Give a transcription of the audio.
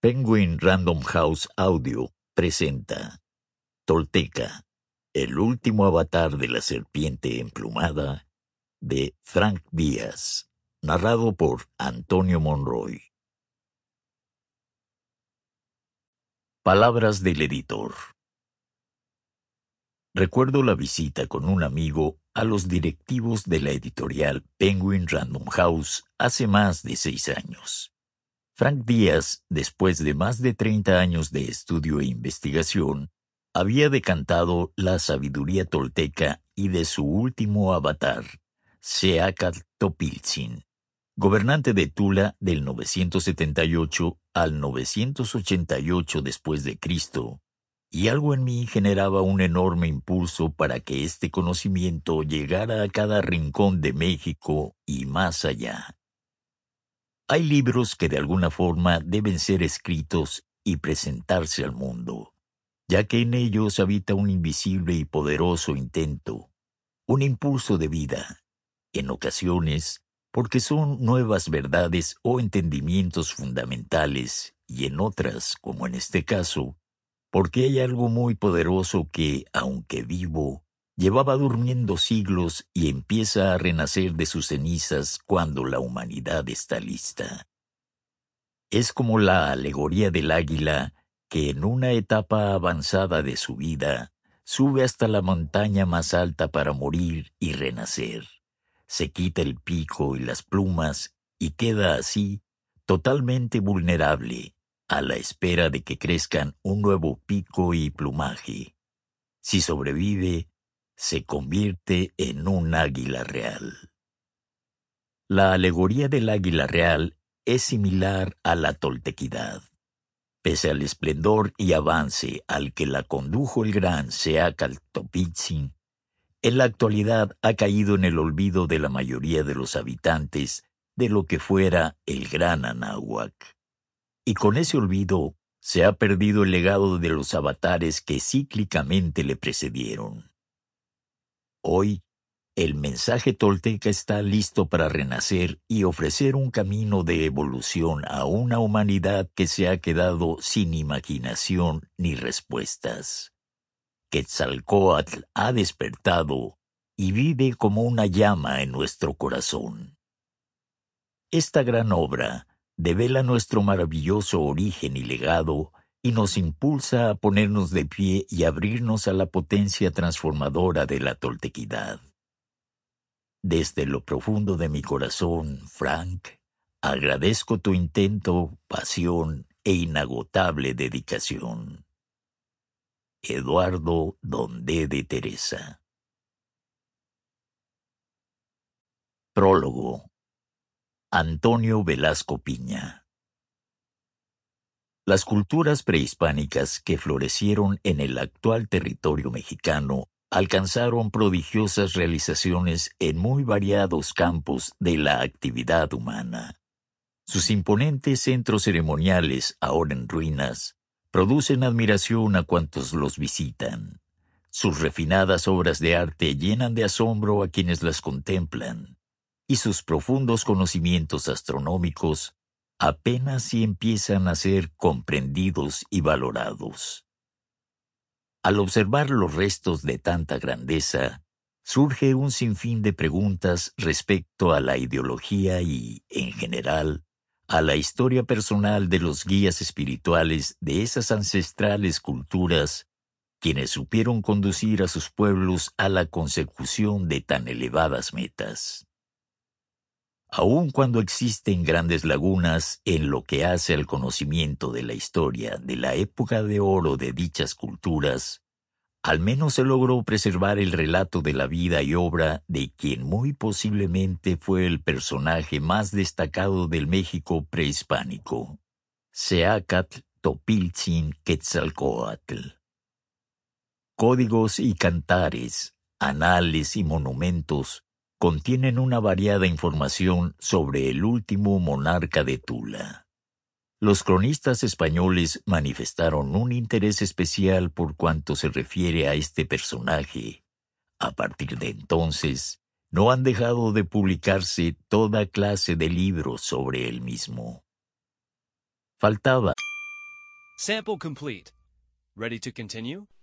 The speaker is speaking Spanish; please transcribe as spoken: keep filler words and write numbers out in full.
Penguin Random House Audio presenta Tolteca, el último avatar de la serpiente emplumada, de Frank Díaz, narrado por Antonio Monroy. Palabras del editor. Recuerdo la visita con un amigo a los directivos de la editorial Penguin Random House hace más de seis años. Frank Díaz, después de más de treinta años de estudio e investigación, había decantado la sabiduría tolteca y de su último avatar, Seacatl-Topiltzin, gobernante de Tula del novecientos setenta y ocho al novecientos ochenta y ocho después de Cristo, y algo en mí generaba un enorme impulso para que este conocimiento llegara a cada rincón de México y más allá. Hay libros que de alguna forma deben ser escritos y presentarse al mundo, ya que en ellos habita un invisible y poderoso intento, un impulso de vida, en ocasiones porque son nuevas verdades o entendimientos fundamentales, y en otras, como en este caso, porque hay algo muy poderoso que, aunque vivo, llevaba durmiendo siglos y empieza a renacer de sus cenizas cuando la humanidad está lista. Es como la alegoría del águila que en una etapa avanzada de su vida sube hasta la montaña más alta para morir y renacer. Se quita el pico y las plumas y queda así totalmente vulnerable, a la espera de que crezcan un nuevo pico y plumaje. Si sobrevive, se convierte en un águila real. La alegoría del águila real es similar a la toltequidad. Pese al esplendor y avance al que la condujo el gran Seacatl-Topiltzin, en la actualidad ha caído en el olvido de la mayoría de los habitantes de lo que fuera el gran Anáhuac. Y con ese olvido se ha perdido el legado de los avatares que cíclicamente le precedieron. Hoy, el mensaje tolteca está listo para renacer y ofrecer un camino de evolución a una humanidad que se ha quedado sin imaginación ni respuestas. Quetzalcóatl ha despertado y vive como una llama en nuestro corazón. Esta gran obra devela nuestro maravilloso origen y legado y nos impulsa a ponernos de pie y abrirnos a la potencia transformadora de la toltequidad. Desde lo profundo de mi corazón, Frank, agradezco tu intento, pasión e inagotable dedicación. Eduardo Dondé de Teresa. Prólogo. Antonio Velasco Piña. Las culturas prehispánicas que florecieron en el actual territorio mexicano alcanzaron prodigiosas realizaciones en muy variados campos de la actividad humana. Sus imponentes centros ceremoniales, ahora en ruinas, producen admiración a cuantos los visitan. Sus refinadas obras de arte llenan de asombro a quienes las contemplan, y sus profundos conocimientos astronómicos apenas si empiezan a ser comprendidos y valorados. Al observar los restos de tanta grandeza, surge un sinfín de preguntas respecto a la ideología y, en general, a la historia personal de los guías espirituales de esas ancestrales culturas, quienes supieron conducir a sus pueblos a la consecución de tan elevadas metas. Aun cuando existen grandes lagunas en lo que hace al conocimiento de la historia de la época de oro de dichas culturas, al menos se logró preservar el relato de la vida y obra de quien muy posiblemente fue el personaje más destacado del México prehispánico, Seacatl-Topiltzin Quetzalcóatl. Códigos y cantares, anales y monumentos contienen una variada información sobre el último monarca de Tula. Los cronistas españoles manifestaron un interés especial por cuanto se refiere a este personaje. A partir de entonces, no han dejado de publicarse toda clase de libros sobre él mismo. Faltaba Sample complete. Ready to continue?